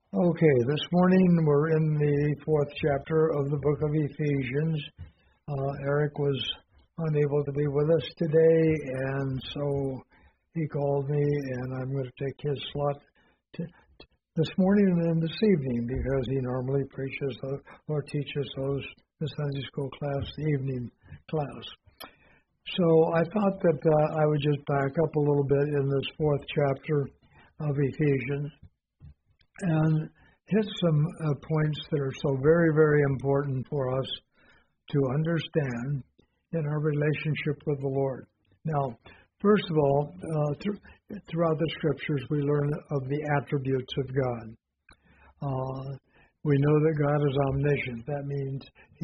Okay, this morning we're in the fourth chapter of the book of Ephesians. Eric was unable to be with us today, and so he called me, and I'm going to take his slot this morning and this evening because he normally preaches or teaches those the Sunday school class, the evening class. So I thought that I would just back up a little bit in this fourth chapter of Ephesians and hit some points that are so very, very important for us to understand in our relationship with the Lord. Now, first of all, throughout the Scriptures, we learn of the attributes of God. We know that God is omniscient. That means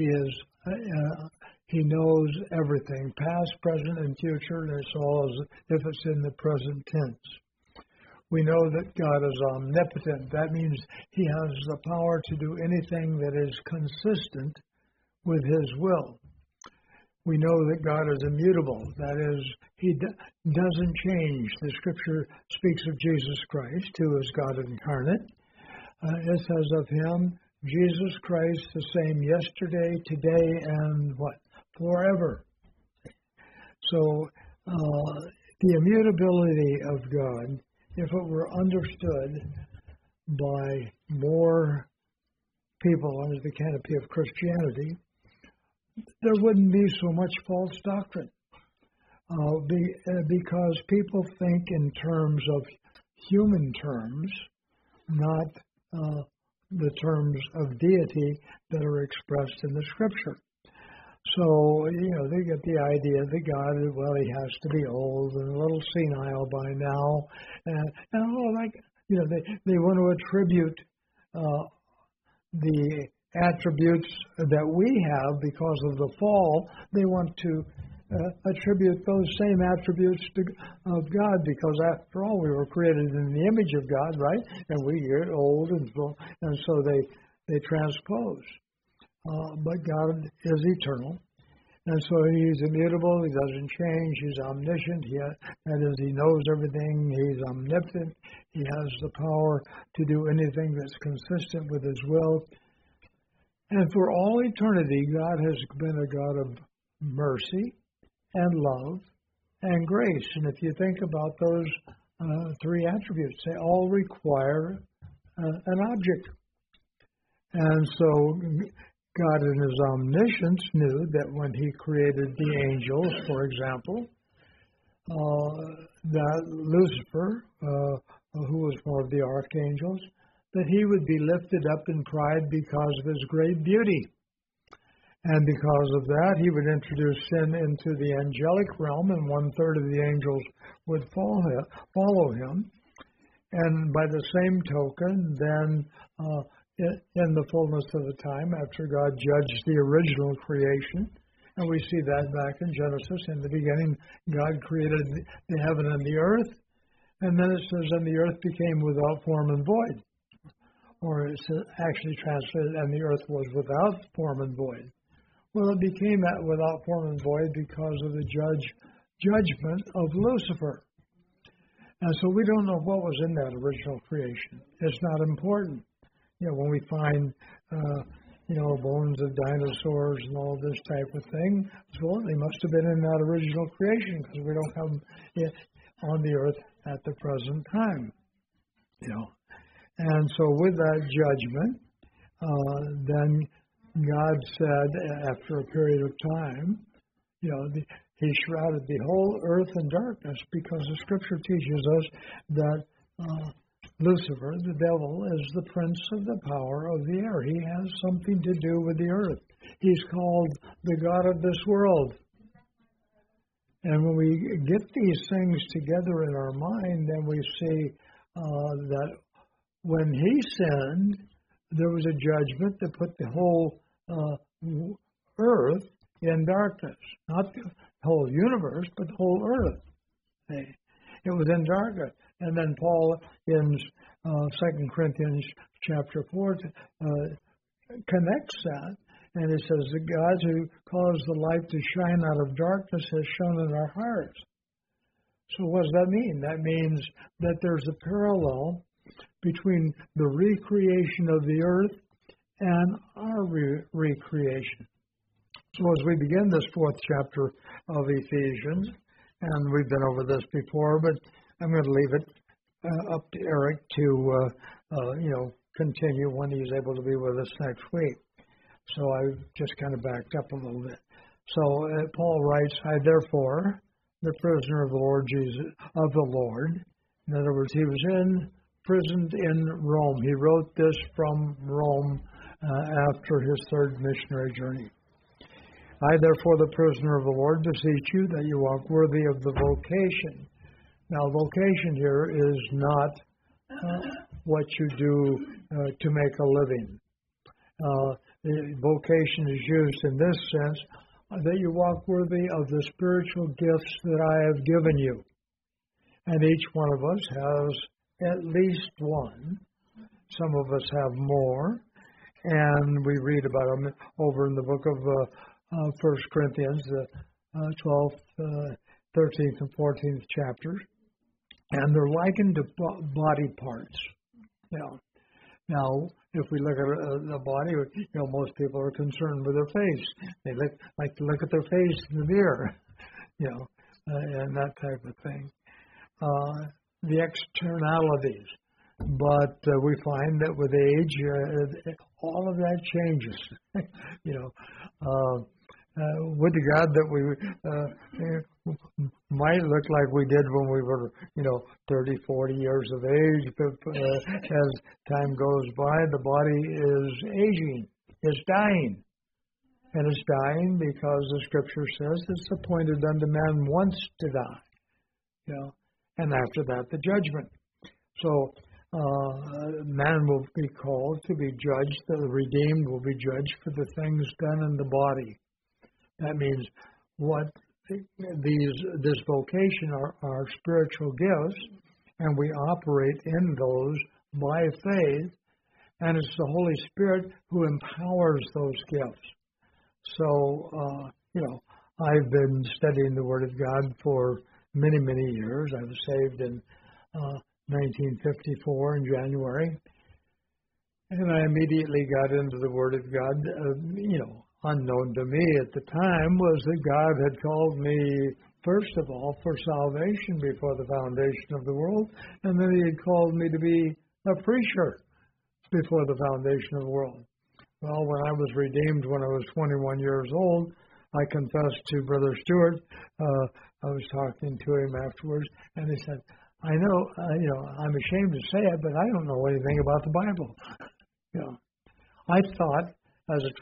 He knows everything, past, present, and future, and it's all as if it's in the present tense. We know that God is omnipotent. That means He has the power to do anything that is consistent with His will. We know that God is immutable. That is, He doesn't change. The Scripture speaks of Jesus Christ, who is God incarnate. It says of Him, Jesus Christ, the same yesterday, today, and what? Forever. So, the immutability of God, if it were understood by more people under the canopy of Christianity, there wouldn't be so much false doctrine. Because people think in terms of human terms, not the terms of deity that are expressed in the Scripture. So, they get the idea that God, He has to be old and a little senile by now. They want to attribute the attributes that we have because of the fall. They want to attribute those same attributes of God because, after all, we were created in the image of God, right? And we get old, and so they transpose. But God is eternal, and so He's immutable. He doesn't change. He's omniscient. That is, He knows everything. He's omnipotent. He has the power to do anything that's consistent with His will. And for all eternity, God has been a God of mercy and love and grace. And if you think about those three attributes, they all require an object. And so God in His omniscience knew that when He created the angels, for example, that Lucifer, who was one of the archangels, that he would be lifted up in pride because of his great beauty. And because of that, He would introduce sin into the angelic realm, and 1/3 of the angels would follow Him. And by the same token, then in the fullness of the time, after God judged the original creation, and we see that back in Genesis, in the beginning, God created the heaven and the earth, and then it says, and the earth became without form and void. Or it's actually translated, and the earth was without form and void. Well, it became that without form and void because of the judgment of Lucifer. And so we don't know what was in that original creation. It's not important. When we find, bones of dinosaurs and all this type of thing, well, they must have been in that original creation because we don't have them on the earth at the present time. And so with that judgment, then God said, after a period of time, He shrouded the whole earth in darkness because the Scripture teaches us that Lucifer, the devil, is the prince of the power of the air. He has something to do with the earth. He's called the God of this world. And when we get these things together in our mind, then we see that when he sinned, there was a judgment that put the whole earth in darkness. Not the whole universe, but the whole earth. It was in darkness. And then Paul in 2 Corinthians chapter 4 connects that. And it says, the God who caused the light to shine out of darkness has shone in our hearts. So what does that mean? That means that there's a parallel between the recreation of the earth and our recreation. So as we begin this fourth chapter of Ephesians, and we've been over this before, but I'm going to leave it up to Eric to, continue when he's able to be with us next week. So I just kind of backed up a little bit. So Paul writes, I therefore, the prisoner of the Lord Jesus, of the Lord. In other words, he was imprisoned in Rome. He wrote this from Rome after his third missionary journey. I therefore, the prisoner of the Lord, beseech you that you walk worthy of the vocation. Now, vocation here is not what you do to make a living. Vocation is used in this sense, that you walk worthy of the spiritual gifts that I have given you. And each one of us has at least one. Some of us have more. And we read about them over in the book of 1 Corinthians, the 12th, 13th, and 14th chapters. And they're likened to body parts. Now, if we look at the body, most people are concerned with their face. They like to look at their face in the mirror, and that type of thing. The externalities. But we find that with age, all of that changes. Would to God that we might look like we did when we were, 30, 40 years of age. But as time goes by, the body is aging, is dying. And it's dying because the Scripture says it's appointed unto man once to die. And after that, the judgment. So man will be called to be judged, the redeemed will be judged for the things done in the body. That means what this vocation are spiritual gifts, and we operate in those by faith, and it's the Holy Spirit who empowers those gifts. So, I've been studying the Word of God for many, many years. I was saved in 1954 in January, and I immediately got into the Word of God. Unknown to me at the time was that God had called me, first of all, for salvation before the foundation of the world, and then He had called me to be a preacher before the foundation of the world. Well, when I was redeemed when I was 21 years old, I confessed to Brother Stewart. I was talking to him afterwards, and he said, I know, I'm ashamed to say it, but I don't know anything about the Bible. I thought, as a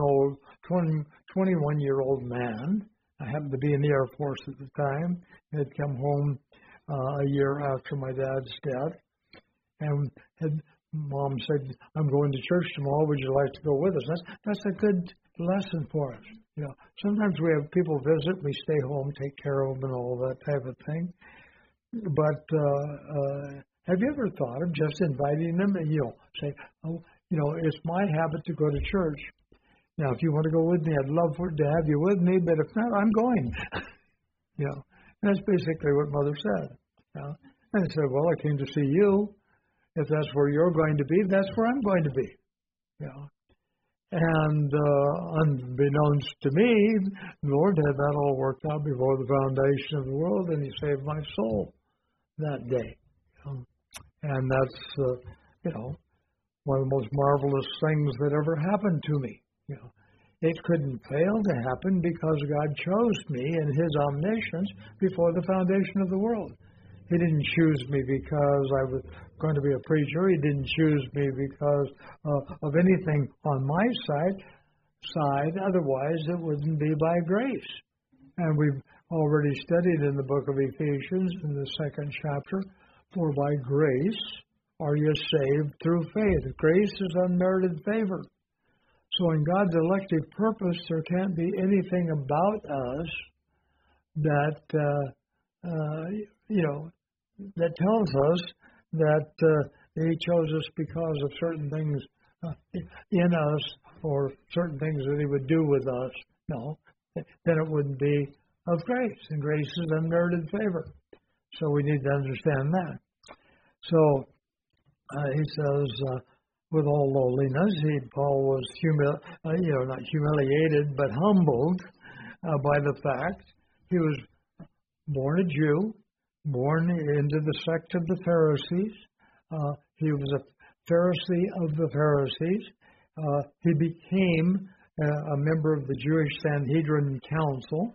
21-year-old man, I happened to be in the Air Force at the time, had come home a year after my dad's death, and Mom said, I'm going to church tomorrow, would you like to go with us? That's a good lesson for us. Sometimes we have people visit, we stay home, take care of them and all that type of thing. But have you ever thought of just inviting them and, say, it's my habit to go to church. Now, if you want to go with me, I'd love to have you with me, but if not, I'm going. That's basically what Mother said. And I said, well, I came to see you. If that's where you're going to be, that's where I'm going to be. And unbeknownst to me, the Lord had that all worked out before the foundation of the world, and He saved my soul that day. And that's, one of the most marvelous things that ever happened to me. It couldn't fail to happen because God chose me in His omniscience before the foundation of the world. He didn't choose me because I was going to be a preacher. He didn't choose me because of anything on my side. Otherwise, it wouldn't be by grace. And we've already studied in the book of Ephesians in the 2nd chapter, for by grace are you saved through faith. Grace is unmerited favor. So in God's elective purpose, there can't be anything about us that, that tells us that He chose us because of certain things in us or certain things that He would do with us. No, then it wouldn't be of grace. And grace is unmerited favor. So we need to understand that. So he says, with all lowliness, Paul was not humiliated, but humbled by the fact he was born a Jew, born into the sect of the Pharisees. He was a Pharisee of the Pharisees. He became a member of the Jewish Sanhedrin Council.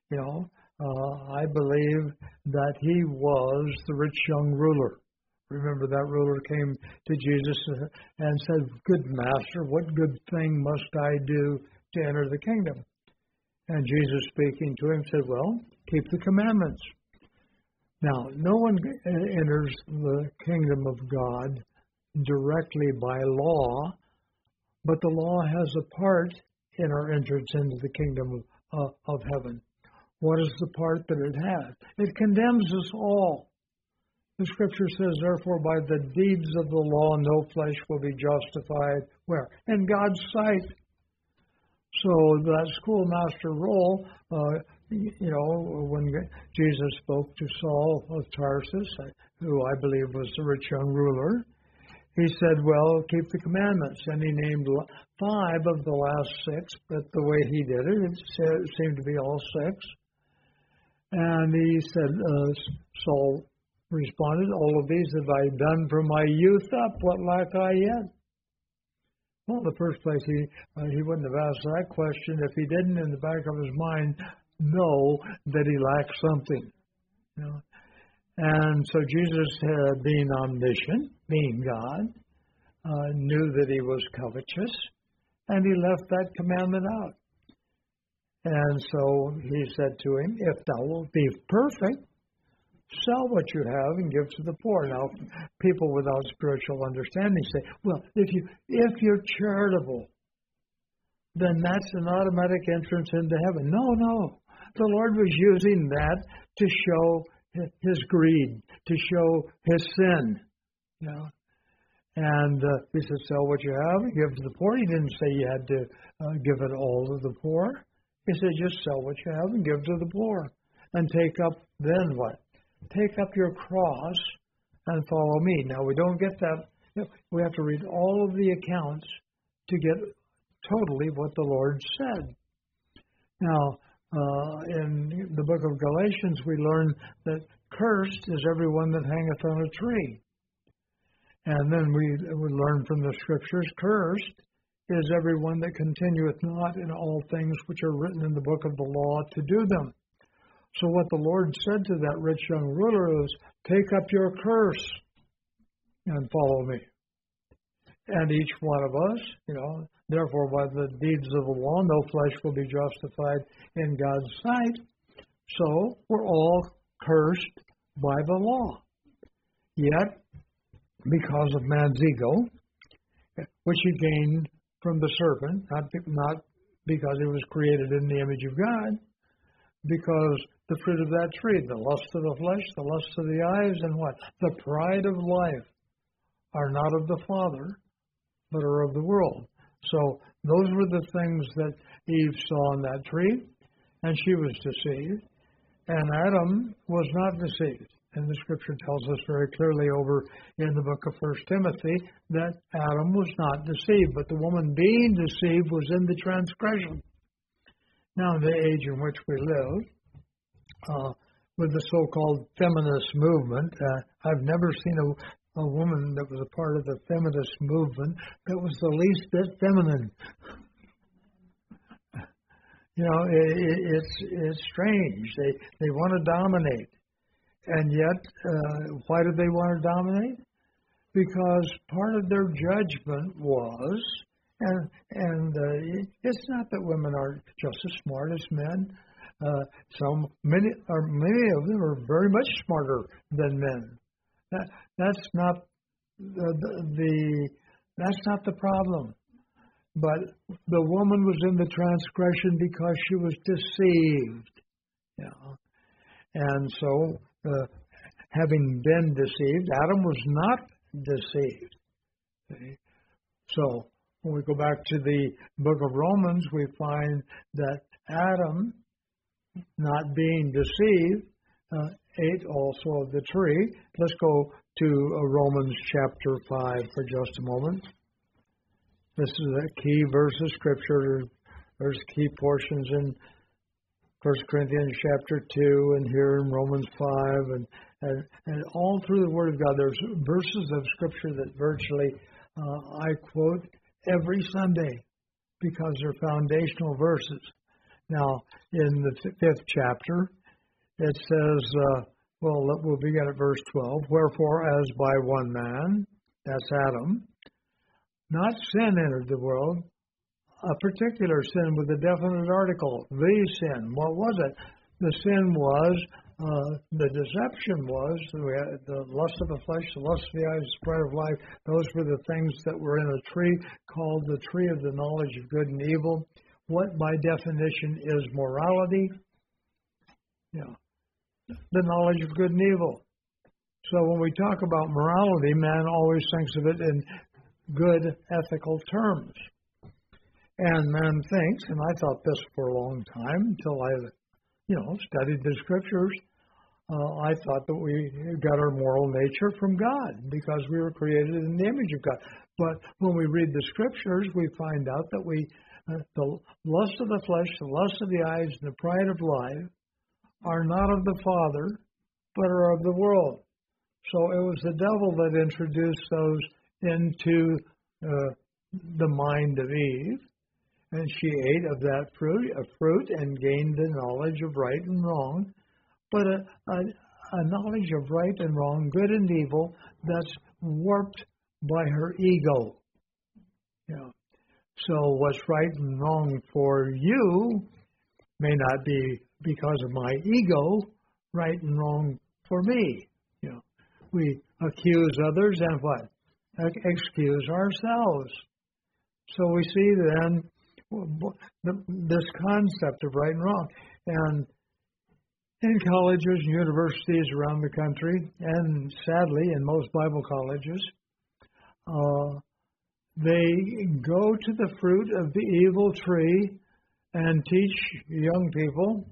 I believe that he was the rich young ruler. Remember, that ruler came to Jesus and said, "Good master, what good thing must I do to enter the kingdom?" And Jesus, speaking to him, said, "Well, keep the commandments." Now, no one enters the kingdom of God directly by law, but the law has a part in our entrance into the kingdom of heaven. What is the part that it has? It condemns us all. The scripture says, "Therefore, by the deeds of the law, no flesh will be justified." Where? In God's sight. So that schoolmaster role, when Jesus spoke to Saul of Tarsus, who I believe was the rich young ruler, he said, "Well, keep the commandments." And he named 5 of the last 6, but the way he did it seemed to be all 6. And he said, Saul responded, "All of these have I done from my youth up. What lack I yet?" Well, in the first place, he wouldn't have asked that question if he didn't, in the back of his mind, know that he lacked something. And so Jesus, being omniscient, being God, knew that he was covetous, and he left that commandment out. And so he said to him, "If thou wilt be perfect, sell what you have and give to the poor." Now, people without spiritual understanding say, "Well, if you're charitable, then that's an automatic entrance into heaven." No. The Lord was using that to show his greed, to show his sin. And he said, "Sell what you have and give to the poor." He didn't say you had to give it all to the poor. He said, "Just sell what you have and give to the poor. And take up," then what? "Take up your cross and follow me." Now, we don't get that. We have to read all of the accounts to get totally what the Lord said. Now, in the book of Galatians, we learn that cursed is everyone that hangeth on a tree. And then we learn from the scriptures, cursed is everyone that continueth not in all things which are written in the book of the law to do them. So what the Lord said to that rich young ruler is, "Take up your curse and follow me." And each one of us, therefore by the deeds of the law, no flesh will be justified in God's sight. So we're all cursed by the law. Yet, because of man's ego, which he gained from the serpent, not because he was created in the image of God, because the fruit of that tree, the lust of the flesh, the lust of the eyes, and what? The pride of life are not of the Father, but are of the world. So those were the things that Eve saw on that tree, and she was deceived. And Adam was not deceived. And the scripture tells us very clearly over in the book of 1 Timothy that Adam was not deceived, but the woman being deceived was in the transgression. Now, in the age in which we live, with the so-called feminist movement, I've never seen a woman that was a part of the feminist movement that was the least bit feminine. It's strange. They want to dominate. And yet, why do they want to dominate? Because part of their judgment was, and it's not that women are just as smart as men. Many of them are very much smarter than men. That's not the problem. But the woman was in the transgression because she was deceived. And so, having been deceived, Adam was not deceived. See? So, when we go back to the book of Romans, we find that Adam, not being deceived, ate also of the tree. Let's go to Romans chapter 5 for just a moment. This is a key verse of Scripture. There's key portions in 1 Corinthians chapter 2 and here in Romans 5 and all through the Word of God. There's verses of Scripture that virtually I quote every Sunday because they're foundational verses. Now, in the 5th chapter, it says, we'll begin at verse 12. Wherefore, as by one man, that's Adam, not sin entered the world, a particular sin with a definite article, the sin. What was it? The sin was, the deception was, the lust of the flesh, the lust of the eyes, the pride of life. Those were the things that were in a tree called the tree of the knowledge of good and evil. What by definition is morality? Yeah, the knowledge of good and evil. So when we talk about morality, man always thinks of it in good ethical terms. And man thinks, and I thought this for a long time until I, studied the Scriptures, I thought that we got our moral nature from God because we were created in the image of God. But when we read the Scriptures, we find out that the lust of the flesh, the lust of the eyes, and the pride of life are not of the Father, but are of the world. So it was the devil that introduced those into the mind of Eve, and she ate of that fruit and gained the knowledge of right and wrong, but a knowledge of right and wrong, good and evil, that's warped by her ego. So what's right and wrong for you may not be because of my ego, right and wrong for me. We accuse others and what? Excuse ourselves. So we see then this concept of right and wrong. And in colleges and universities around the country, and sadly in most Bible colleges, they go to the fruit of the evil tree and teach young people,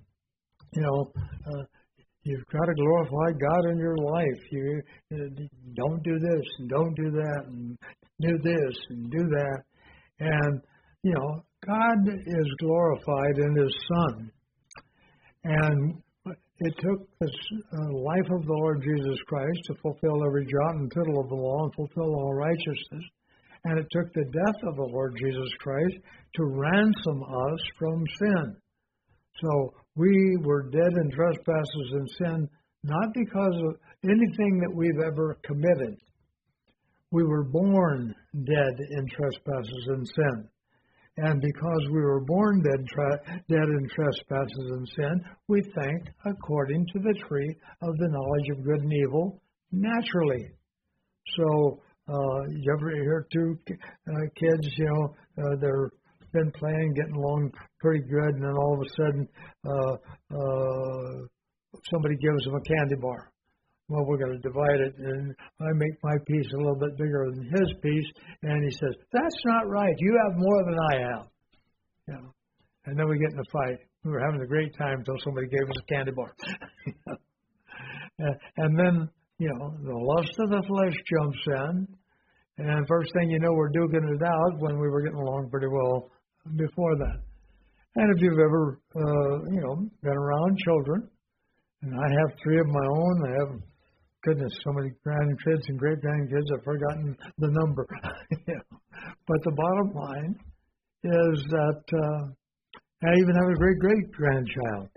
you've got to glorify God in your life. You don't do this and don't do that and do this and do that. And, God is glorified in His Son. And it took the life of the Lord Jesus Christ to fulfill every jot and tittle of the law and fulfill all righteousness. And it took the death of the Lord Jesus Christ to ransom us from sin. So we were dead in trespasses and sin, not because of anything that we've ever committed. We were born dead in trespasses and sin. And because we were born dead in trespasses and sin, we think according to the tree of the knowledge of good and evil naturally. So you ever hear two kids, they're been playing, getting along pretty good, and then all of a sudden somebody gives them a candy bar. Well, we're going to divide it, and I make my piece a little bit bigger than his piece, and he says, "That's not right. You have more than I have." And then we get in a fight. We were having a great time until somebody gave us a candy bar. And then, the lust of the flesh jumps in, and first thing you know, we're duking it out when we were getting along pretty well before that. And if you've ever, been around children, and I have 3 of my own, I have, goodness, so many grandkids and great-grandkids, I've forgotten the number. But the bottom line is that I even have a great-great-grandchild,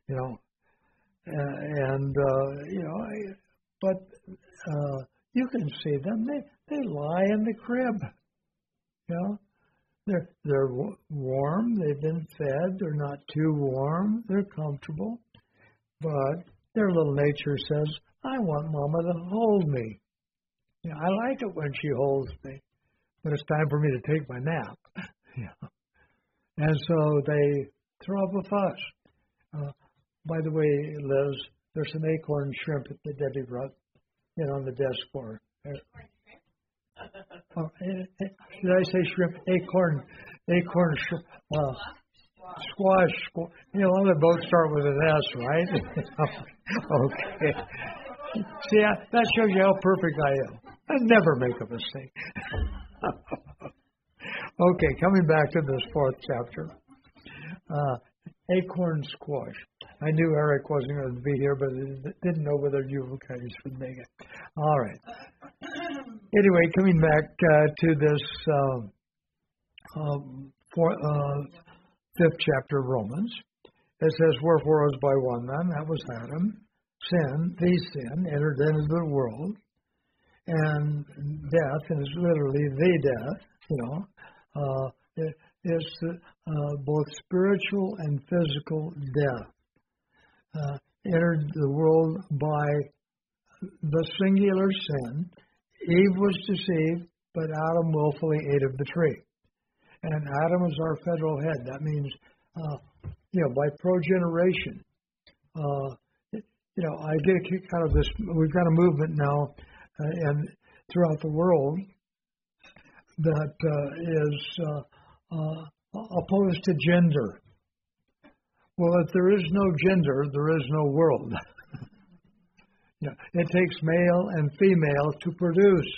but you can see them, they lie in the crib, They're warm, they've been fed, they're not too warm, they're comfortable, but their little nature says, I want Mama to hold me. I like it when she holds me, but it's time for me to take my nap. And so they throw up a fuss. By the way, Liz, there's some acorn shrimp that Debbie brought on the desk for her. Did I say shrimp? Acorn shrimp. Squash. All the boats start with an S, right? Okay. See, that shows you how perfect I am. I never make a mistake. Okay, coming back to this fourth chapter. Acorn squash. I knew Eric wasn't going to be here, but I didn't know whether you guys would make it. All right. Anyway, coming back to this fifth chapter of Romans, it says, "Wherefore as by one man, that was Adam, sin entered into the world, and death is literally the death, it's both spiritual and physical death. Entered the world by the singular sin. Eve was deceived, but Adam willfully ate of the tree. And Adam is our federal head. That means, by progeneration. I get a kick out of this. We've got a movement now and throughout the world that is opposed to gender. Well, if there is no gender, there is no world. It takes male and female to produce.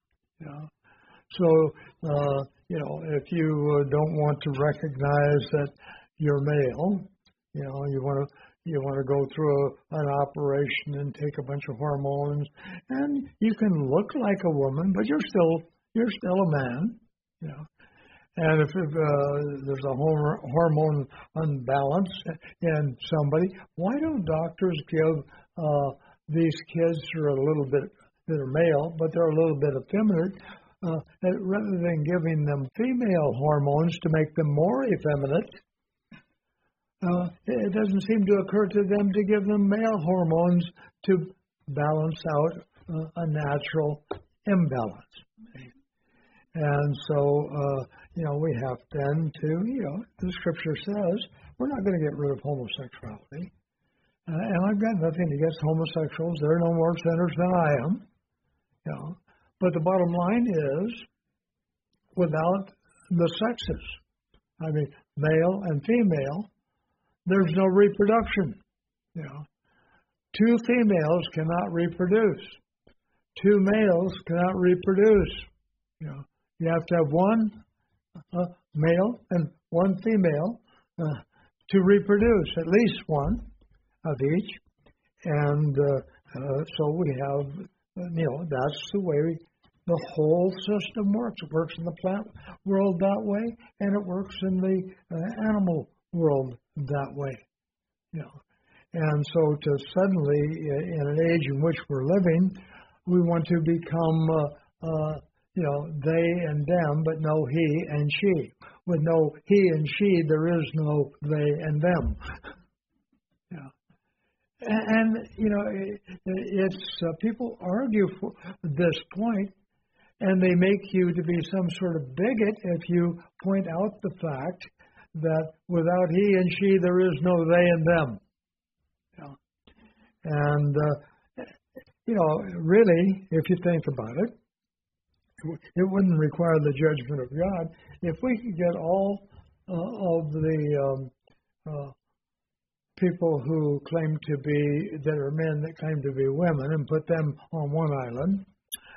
So, if you don't want to recognize that you're male, you want to go through an operation and take a bunch of hormones, and you can look like a woman, but you're still a man. And if there's a hormone unbalance in somebody, why don't doctors give these kids who are a little bit that are male, but they're a little bit effeminate, rather than giving them female hormones to make them more effeminate, it doesn't seem to occur to them to give them male hormones to balance out a natural imbalance. And so, we have then to, the Scripture says, we're not going to get rid of homosexuality. And I've got nothing against homosexuals. They're no more sinners than I am. But the bottom line is, without the sexes, male and female, there's no reproduction. Two females cannot reproduce. Two males cannot reproduce. You have to have one male and one female to reproduce, at least one of each. And so we have, that's the way the whole system works. It works in the plant world that way, and it works in the animal world that way. And so to suddenly, in an age in which we're living, we want to become they and them, but no he and she. With no he and she, there is no they and them. And it's people argue for this point, and they make you to be some sort of bigot if you point out the fact that without he and she, there is no they and them. And really, if you think about it, it wouldn't require the judgment of God if we could get all of the people who claim to be, that are men that claim to be women, and put them on one island,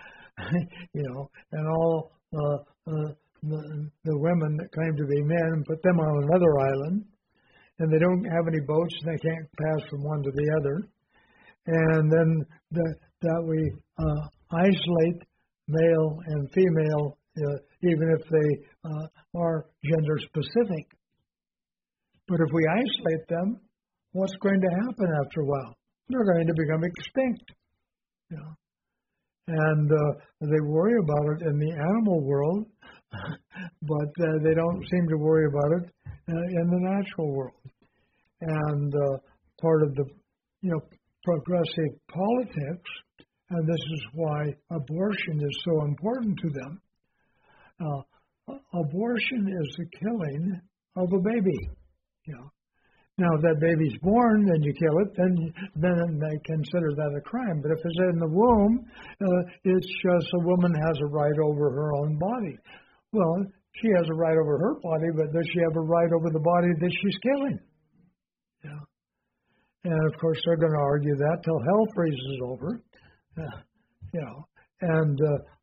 and all the women that claim to be men, and put them on another island, and they don't have any boats and they can't pass from one to the other, and then that we isolate male and female, even if they are gender specific. But if we isolate them, what's going to happen after a while? They're going to become extinct. And they worry about it in the animal world, but they don't seem to worry about it in the natural world. And part of the progressive politics, and this is why abortion is so important to them. Abortion is the killing of a baby. Now, if that baby's born and you kill it, then they consider that a crime. But if it's in the womb, it's just a woman has a right over her own body. Well, she has a right over her body, but does she have a right over the body that she's killing? And of course, they're going to argue that till hell freezes over. You know, and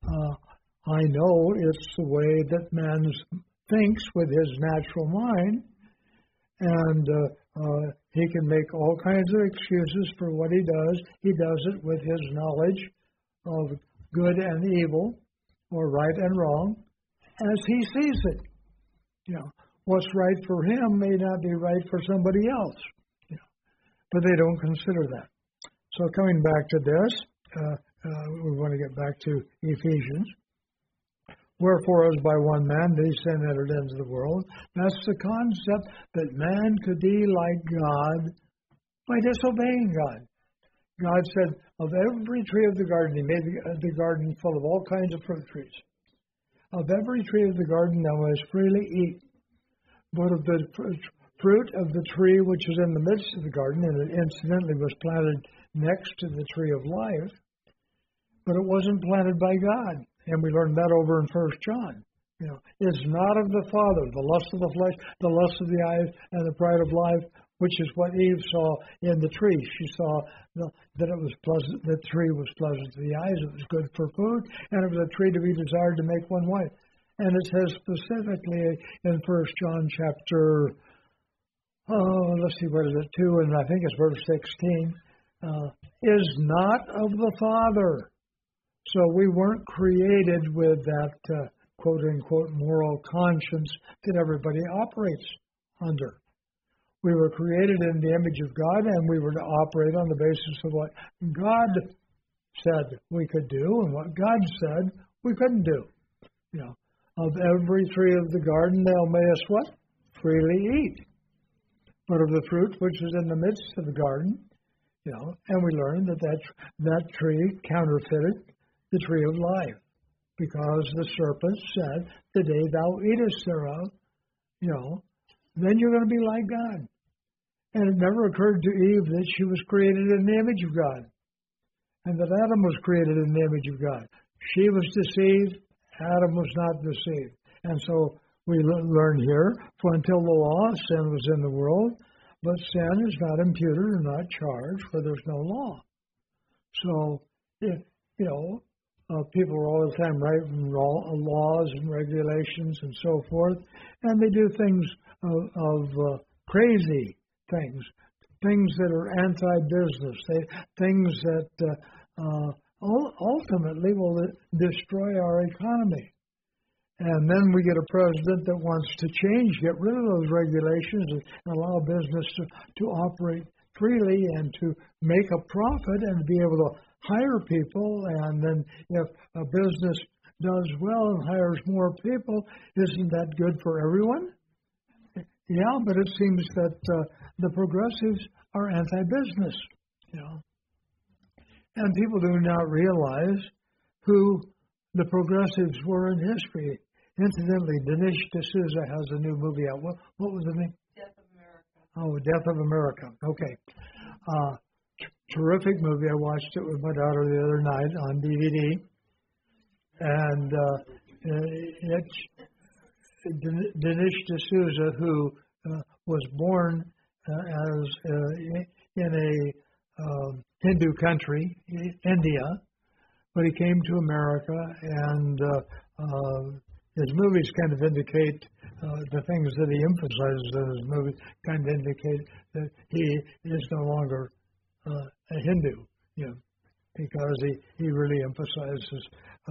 I know it's the way that man thinks with his natural mind, and he can make all kinds of excuses for what he does. He does it with his knowledge of good and evil, or right and wrong, as he sees it. You know, what's right for him may not be right for somebody else. You know, but they don't consider that. So coming back to this, we want to get back to Ephesians. Wherefore, as by one man the sin entered into the world, that's the concept that man could be like God by disobeying God. God said, of every tree of the garden, he made the garden full of all kinds of fruit trees. Of every tree of the garden thou mayest freely eat, but of the fruit of the tree which is in the midst of the garden, and it incidentally was planted next to the tree of life, but it wasn't planted by God. And we learned that over in 1 John. You know, it's not of the Father, the lust of the flesh, the lust of the eyes, and the pride of life, which is what Eve saw in the tree. She saw that it was pleasant, the tree was pleasant to the eyes, it was good for food, and it was a tree to be desired to make one wife. And it says specifically in 1 John chapter, let's see, what is it, 2, and I think it's verse 16, is not of the Father. So we weren't created with that quote-unquote moral conscience that everybody operates under. We were created in the image of God, and we were to operate on the basis of what God said we could do, and what God said we couldn't do. You know, of every tree of the garden thou mayest what? Freely eat. But of the fruit which is in the midst of the garden, you know, and we learned that tree counterfeited the tree of life, because the serpent said, the day thou eatest thereof, you know, then you're going to be like God. And it never occurred to Eve that she was created in the image of God, and that Adam was created in the image of God. She was deceived, Adam was not deceived. And so we learn here, for until the law, sin was in the world, but sin is not imputed or not charged, for there's no law. So, you know, people are all the time writing laws and regulations and so forth, and they do things of crazy things that are anti-business, things that ultimately will destroy our economy. And then we get a president that wants to get rid of those regulations and allow business to operate freely and to make a profit and be able to hire people. And then if a business does well and hires more people, isn't that good for everyone? Yeah, but it seems that the progressives are anti-business, you know. And people do not realize who the progressives were in history. Incidentally, Dinesh D'Souza has a new movie out. What was the name? Death of America. Oh, Death of America. Okay. Terrific movie. I watched it with my daughter the other night on DVD. And Dinesh D'Souza, who was born in a Hindu country, India, but he came to America, and his movies kind of indicate the things that he emphasizes in his movies kind of indicate that he is no longer a Hindu, you know, because he really emphasizes,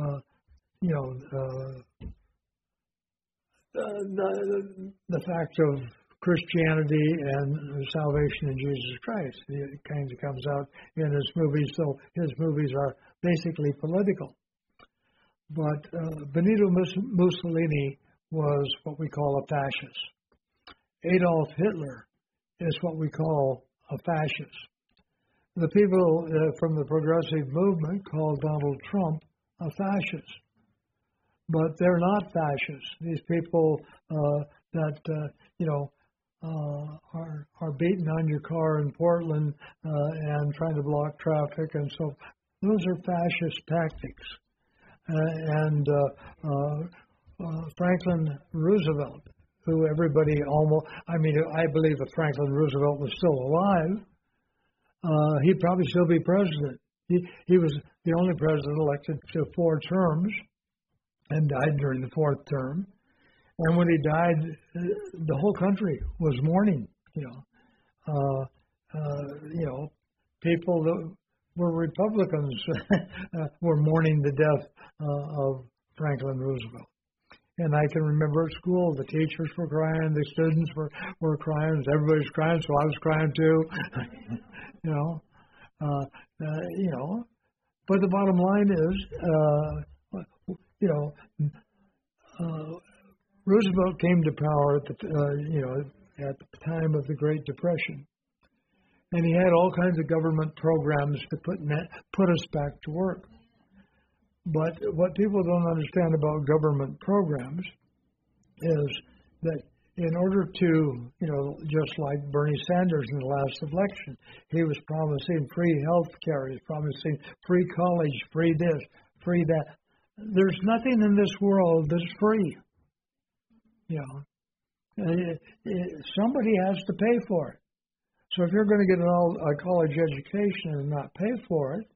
the fact of Christianity and salvation in Jesus Christ. It kind of comes out in his movies, so his movies are basically political. But Benito Mussolini was what we call a fascist. Adolf Hitler is what we call a fascist. The people from the progressive movement call Donald Trump a fascist. But they're not fascists. These people are beating on your car in Portland and trying to block traffic, and so those are fascist tactics. Franklin Roosevelt, who everybody I believe if Franklin Roosevelt was still alive, he'd probably still be president. He was the only president elected to 4 terms and died during the 4th term. And when he died, the whole country was mourning. People that were Republicans were mourning the death of Franklin Roosevelt. And I can remember at school, the teachers were crying, the students were crying, everybody was crying, so I was crying too. But the bottom line is, Roosevelt came to power at the time of the Great Depression, and he had all kinds of government programs to put us back to work. But what people don't understand about government programs is that in order to, just like Bernie Sanders in the last election, he was promising free health care, he's promising free college, free this, free that. There's nothing in this world that's free. Somebody has to pay for it. So if you're going to get a college education and not pay for it,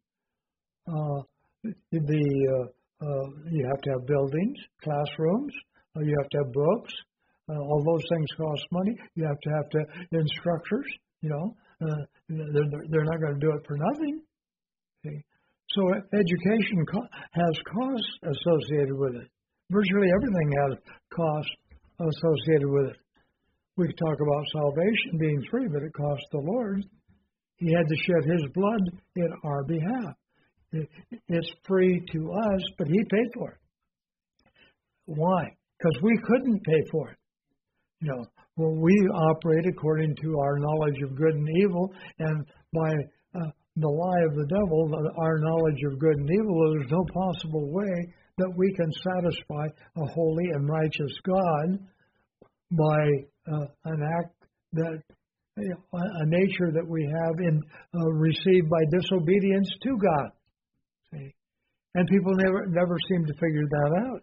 you have to have buildings, classrooms, you have to have books, all those things cost money. You have to instructors, they're not going to do it for nothing. Okay? So education has costs associated with it. Virtually everything has costs associated with it. We could talk about salvation being free, but it cost the Lord. He had to shed his blood in our behalf. It's free to us, but he paid for it. Why? Because we couldn't pay for it. We operate according to our knowledge of good and evil, and by the lie of the devil, our knowledge of good and evil, there's no possible way that we can satisfy a holy and righteous God by an act that, a nature that we have received by disobedience to God. See? And people never seem to figure that out.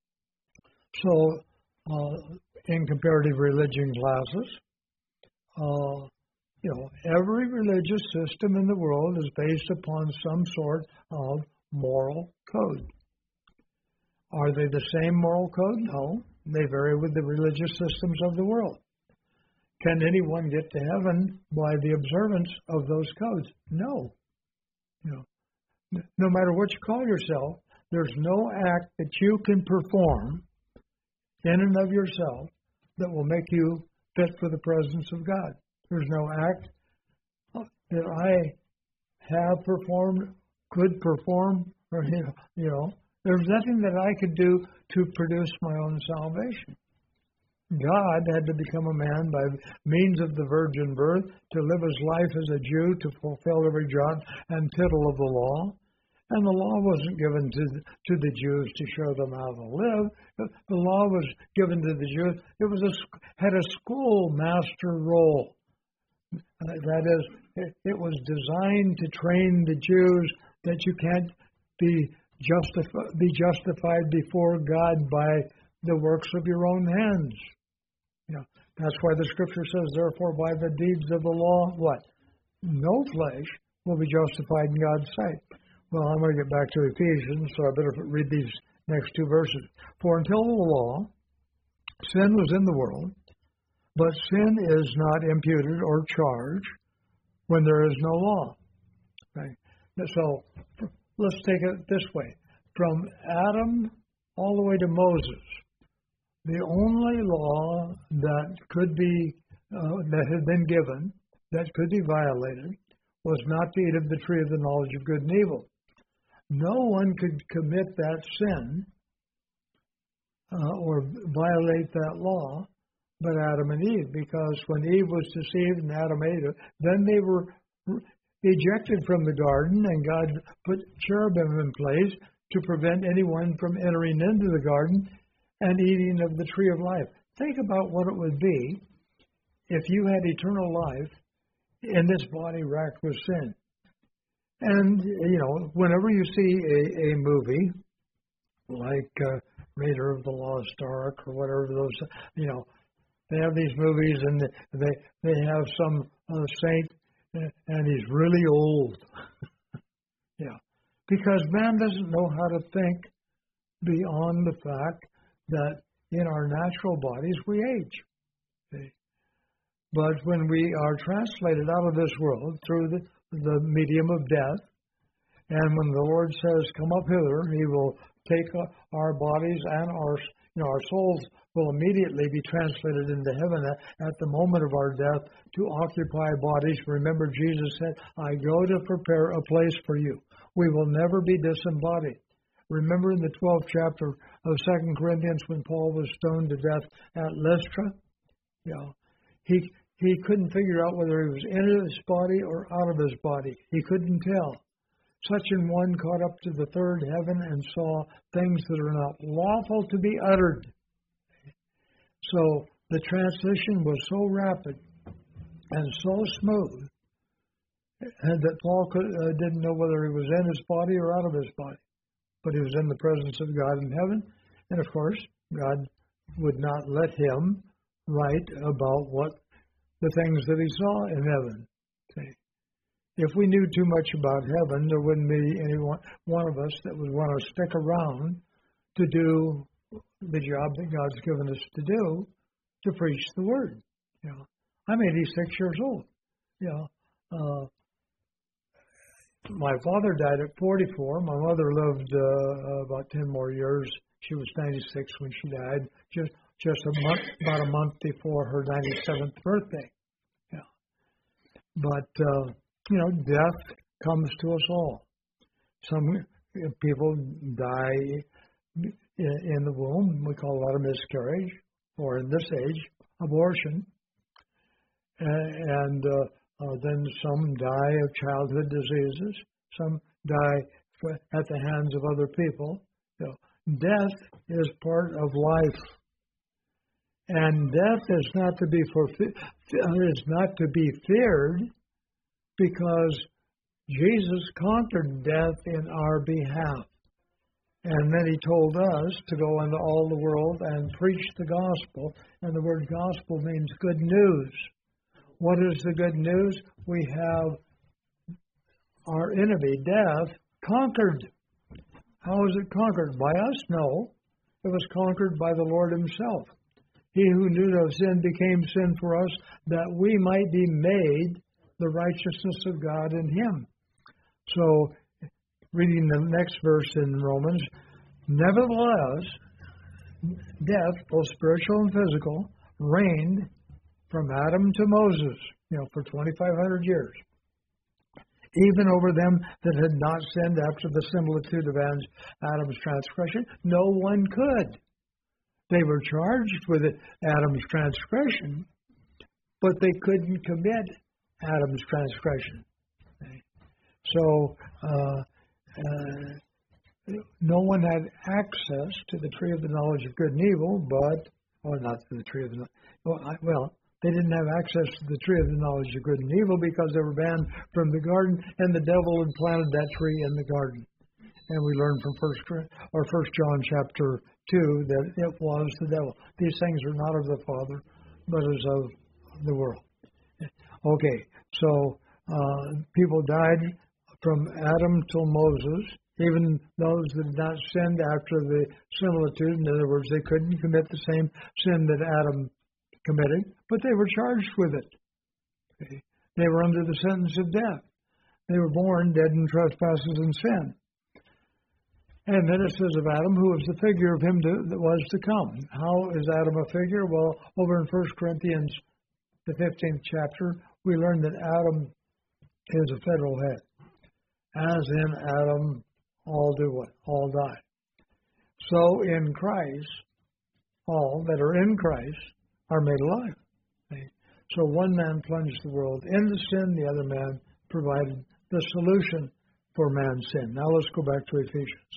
So, in comparative religion classes, every religious system in the world is based upon some sort of moral code. Are they the same moral code? No. They vary with the religious systems of the world. Can anyone get to heaven by the observance of those codes? No. No matter what you call yourself, there's no act that you can perform in and of yourself that will make you fit for the presence of God. There's no act that I have performed, could perform, or, there's nothing that I could do to produce my own salvation. God had to become a man by means of the virgin birth, to live his life as a Jew, to fulfill every jot and tittle of the law. And the law wasn't given to the Jews to show them how to live. The law was given to the Jews. It had a schoolmaster role. That is, it was designed to train the Jews that you can't be justified before God by the works of your own hands. That's why the Scripture says, therefore, by the deeds of the law, what? No flesh will be justified in God's sight. Well, I'm going to get back to Ephesians, so I better read these next 2 verses. For until the law, sin was in the world, but sin is not imputed or charged when there is no law. Okay? So let's take it this way. From Adam all the way to Moses, the only law that could be, that had been given, that could be violated, was not to eat of the tree of the knowledge of good and evil. No one could commit that sin or violate that law but Adam and Eve, because when Eve was deceived and Adam ate it, then they were ejected from the garden, and God put cherubim in place to prevent anyone from entering into the garden and eating of the tree of life. Think about what it would be if you had eternal life in this body racked with sin. And, whenever you see a movie like Raider of the Lost Ark or whatever those, they have these movies and they have some saint and he's really old. Yeah, because man doesn't know how to think beyond the fact that in our natural bodies we age. See? But when we are translated out of this world through the medium of death, and when the Lord says, "Come up hither," He will take our bodies and our souls will immediately be translated into heaven at the moment of our death to occupy bodies. Remember, Jesus said, "I go to prepare a place for you." We will never be disembodied. Remember in the 12th chapter of 2 Corinthians when Paul was stoned to death at Lystra? Yeah. He couldn't figure out whether he was in his body or out of his body. He couldn't tell. Such an one caught up to the third heaven and saw things that are not lawful to be uttered. So the transition was so rapid and so smooth that Paul didn't know whether he was in his body or out of his body. But he was in the presence of God in heaven. And of course, God would not let him write about the things that he saw in heaven. See? If we knew too much about heaven, there wouldn't be any one of us that would want to stick around to do the job that God's given us to do, to preach the Word. You know, I'm 86 years old. You know, my father died at 44. My mother lived about 10 more years. She was 96 when she died, just about a month before her 97th birthday. Yeah. But death comes to us all. Some people die in the womb. We call that a miscarriage, or in this age, abortion. And then some die of childhood diseases. Some die at the hands of other people. Death is part of life. And death is not to be feared, because Jesus conquered death in our behalf. And then he told us to go into all the world and preach the gospel. And the word gospel means good news. What is the good news? We have our enemy, death, conquered. How is it conquered? By us? No. It was conquered by the Lord himself. He who knew no sin became sin for us, that we might be made the righteousness of God in him. So, reading the next verse in Romans, nevertheless, death, both spiritual and physical, reigned from Adam to Moses, for 2,500 years, even over them that had not sinned after the similitude of Adam's transgression. No one could. They were charged with Adam's transgression, but they couldn't commit Adam's transgression. So no one had access to the tree of the knowledge of good and evil, not to the tree of the they didn't have access to the tree of the knowledge of good and evil because they were banned from the garden, and the devil had planted that tree in the garden. And we learned from 1 John chapter 2 that it was the devil. These things are not of the Father, but as of the world. Okay, so people died from Adam till Moses, even those that had not sinned after the similitude. In other words, they couldn't commit the same sin that Adam committed, but they were charged with it. Okay. They were under the sentence of death. They were born dead in trespasses and sin. And then it says of Adam, who was the figure of him that was to come. How is Adam a figure? Well, over in 1 Corinthians, the 15th chapter, we learn that Adam is a federal head. As in Adam, all do what? All die. So in Christ, all that are in Christ are made alive. So one man plunged the world into sin, the other man provided the solution for man's sin. Now let's go back to Ephesians.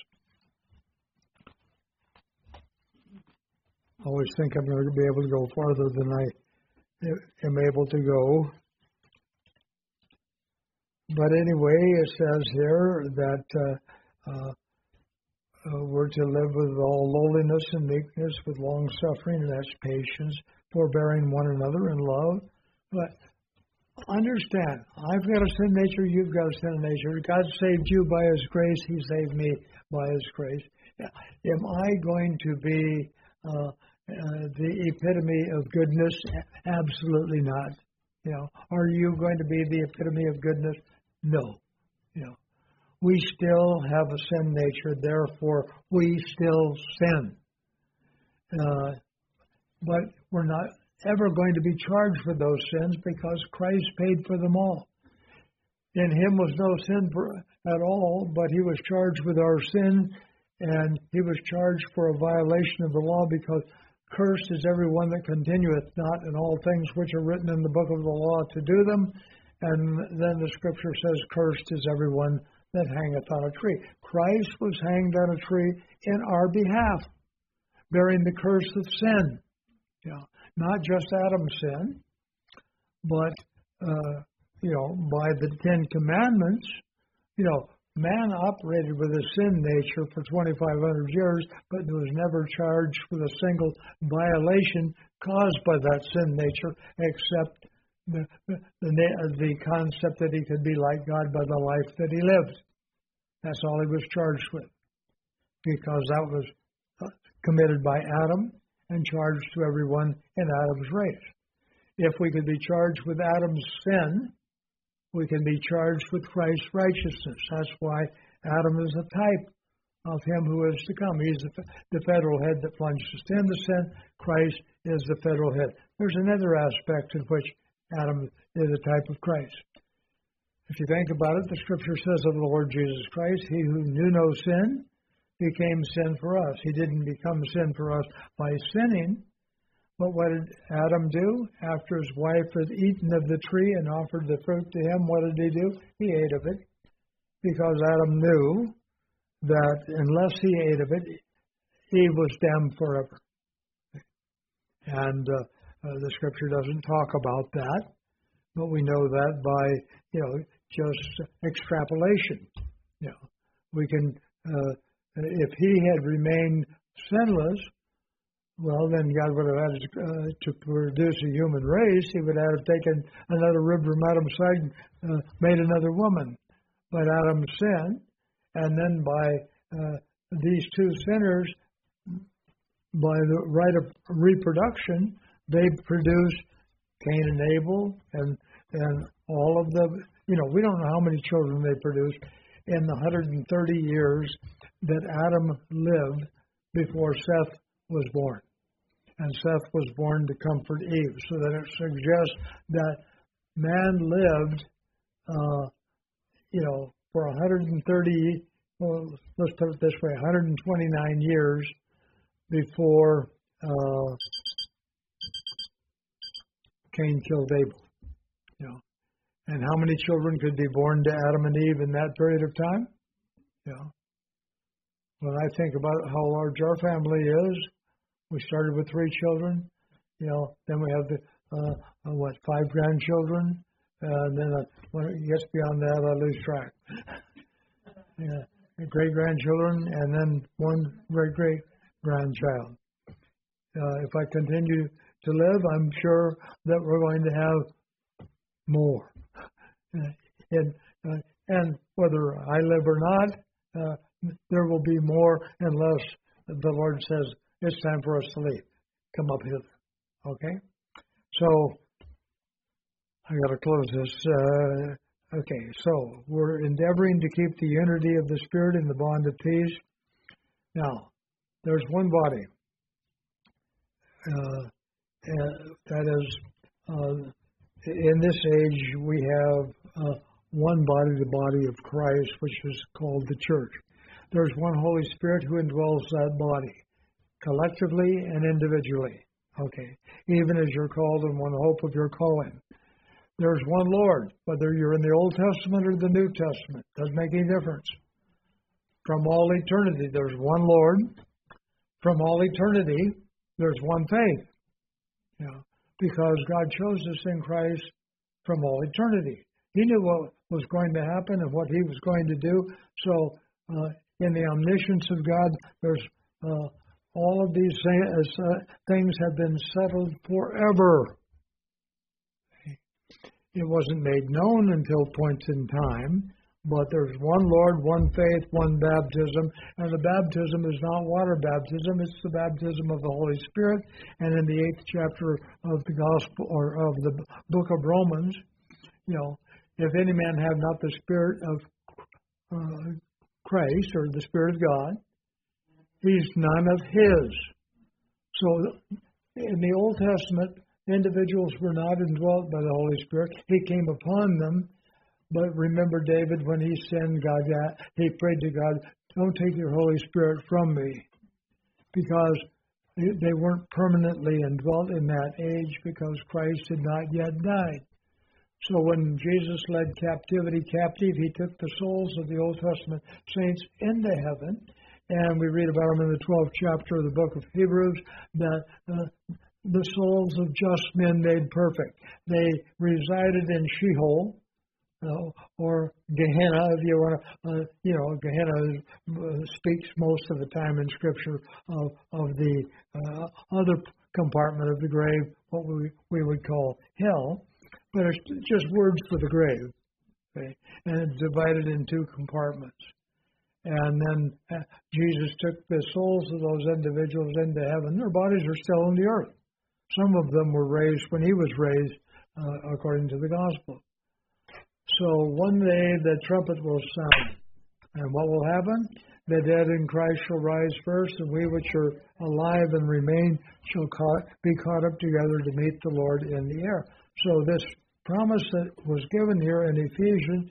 I always think I'm going to be able to go farther than I am able to go. But anyway, it says here that we're to live with all lowliness and meekness, with long suffering, and that's patience, forbearing one another in love. But understand, I've got a sin nature, you've got a sin nature. God saved you by His grace, He saved me by His grace. Am I going to be the epitome of goodness? Absolutely not. Are you going to be the epitome of goodness? No. We still have a sin nature, therefore we still sin. But we're not ever going to be charged for those sins because Christ paid for them all. In Him was no sin at all, but He was charged with our sin, and He was charged for a violation of the law, because cursed is everyone that continueth not in all things which are written in the book of the law to do them. And then the scripture says, cursed is everyone that hangeth on a tree. Christ was hanged on a tree in our behalf, bearing the curse of sin. Not just Adam's sin, but, by the Ten Commandments, man operated with a sin nature for 2,500 years, but was never charged with a single violation caused by that sin nature, except the concept that he could be like God by the life that he lived. That's all he was charged with, because that was committed by Adam and charged to everyone in Adam's race. If we could be charged with Adam's sin, we can be charged with Christ's righteousness. That's why Adam is a type of Him who is to come. He's the federal head that plunged us into sin. Christ is the federal head. There's another aspect in which Adam is a type of Christ. If you think about it, the Scripture says of the Lord Jesus Christ, He who knew no sin became sin for us. He didn't become sin for us by sinning. But what did Adam do? After his wife had eaten of the tree and offered the fruit to him, what did he do? He ate of it, because Adam knew that unless he ate of it, he was damned forever. And the Scripture doesn't talk about that, but we know that by just extrapolation. We can, if he had remained sinless, well, then God would have had to produce a human race. He would have taken another rib from Adam's side and made another woman. But Adam sinned, and then by these two sinners, by the right of reproduction, they produced Cain and Abel, and all of the, we don't know how many children they produced in the 130 years that Adam lived before Seth was born. And Seth was born to comfort Eve, so that it suggests that man lived, for 130, well, let's put it this way, 129 years before Cain killed Abel. And how many children could be born to Adam and Eve in that period of time? When I think about how large our family is, we started with 3 children, then we have 5 grandchildren, and then when it gets beyond that, I lose track. Great-grandchildren, and then 1 great-great-grandchild. If I continue to live, I'm sure that we're going to have more. And whether I live or not, there will be more unless the Lord says, it's time for us to leave. Come up hither. Okay? So, I got to close this. Okay, so we're endeavoring to keep the unity of the Spirit in the bond of peace. Now, there's one body. That is, in this age, we have one body, the body of Christ, which is called the church. There's one Holy Spirit who indwells that body, collectively and individually. Okay, even as you're called in one hope of your calling. There's one Lord, whether you're in the Old Testament or the New Testament, doesn't make any difference. From all eternity, there's one Lord. From all eternity, there's one faith. Because God chose us in Christ from all eternity. He knew what was going to happen and what He was going to do. So, in the omniscience of God, there's all of these things have been settled forever. It wasn't made known until points in time, but there's one Lord, one faith, one baptism, and the baptism is not water baptism, it's the baptism of the Holy Spirit. And in the 8th chapter of the Gospel, or of the book of Romans, if any man have not the Spirit of Christ, or the Spirit of God, he's none of his. So in the Old Testament, individuals were not indwelt by the Holy Spirit. He came upon them. But remember David, when he sinned, he prayed to God, don't take your Holy Spirit from me, because they weren't permanently indwelt in that age because Christ had not yet died. So when Jesus led captivity captive, he took the souls of the Old Testament saints into heaven. And we read about them in the 12th chapter of the book of Hebrews, that the souls of just men made perfect. They resided in Sheol, or Gehenna, if you want to, Gehenna speaks most of the time in Scripture of the other compartment of the grave, what we would call hell, but it's just words for the grave, okay? And it's divided in 2 compartments. And then Jesus took the souls of those individuals into heaven. Their bodies are still on the earth. Some of them were raised when he was raised, according to the gospel. So one day the trumpet will sound. And what will happen? The dead in Christ shall rise first, and we which are alive and remain shall be caught up together to meet the Lord in the air. So this promise that was given here in Ephesians,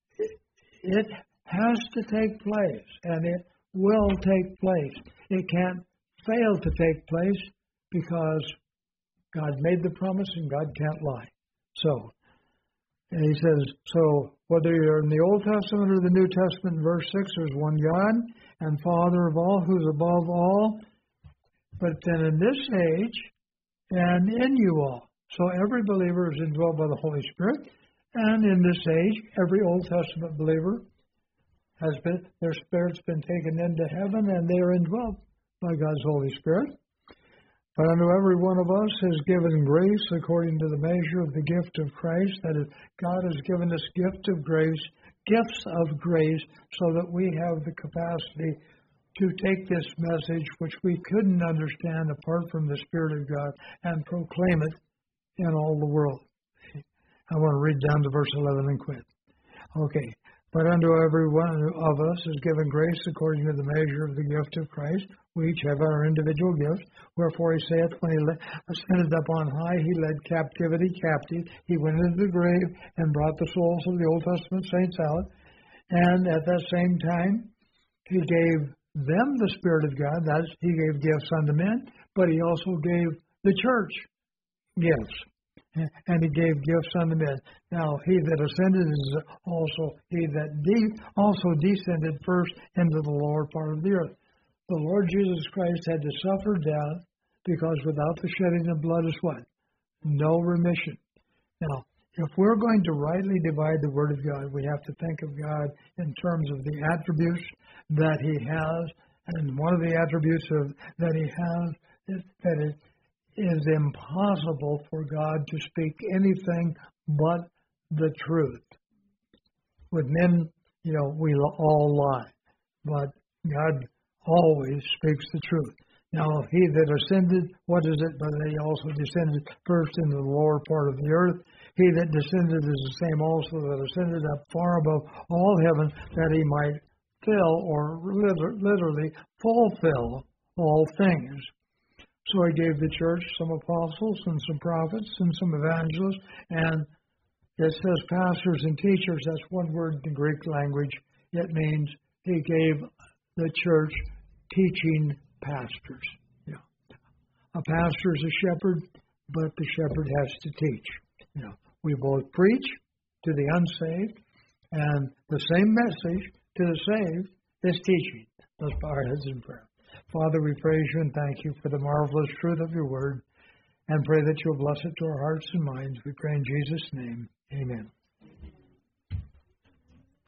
it has to take place, and it will take place. It can't fail to take place because God made the promise and God can't lie. So, and he says, so whether you're in the Old Testament or the New Testament, in verse 6, there's one God and Father of all, who's above all, but then in this age and in you all. So every believer is indwelt by the Holy Spirit, and in this age, every Old Testament believer their spirit's been taken into heaven, and they are indwelt by God's Holy Spirit. But unto every one of us is given grace according to the measure of the gift of Christ. That is, God has given us gifts of grace, so that we have the capacity to take this message, which we couldn't understand apart from the Spirit of God, and proclaim it in all the world. I want to read down to verse 11 and quit. Okay. But unto every one of us is given grace according to the measure of the gift of Christ. We each have our individual gifts. Wherefore he saith, when he ascended up on high, he led captivity captive. He went into the grave and brought the souls of the Old Testament saints out. And at that same time, he gave them the Spirit of God. That is, he gave gifts unto men, but he also gave the church gifts. And he gave gifts unto men. Now, he that ascended is also he that also descended first into the lower part of the earth. The Lord Jesus Christ had to suffer death, because without the shedding of blood is what? No remission. Now, if we're going to rightly divide the Word of God, we have to think of God in terms of the attributes that he has. And one of the attributes that he has is that it is impossible for God to speak anything but the truth. With men, we all lie, but God always speaks the truth. Now, he that ascended, what is it? But he also descended first into the lower part of the earth. He that descended is the same also that ascended up far above all heaven, that he might fill, or literally fulfill, all things. So he gave the church some apostles and some prophets and some evangelists, and it says pastors and teachers. That's one word in the Greek language. It means he gave the church teaching pastors. A pastor is a shepherd, but the shepherd has to teach. We both preach to the unsaved, and the same message to the saved is teaching. Let's bow our heads in prayer. Father, we praise you and thank you for the marvelous truth of your word, and pray that you'll bless it to our hearts and minds. We pray in Jesus' name. Amen.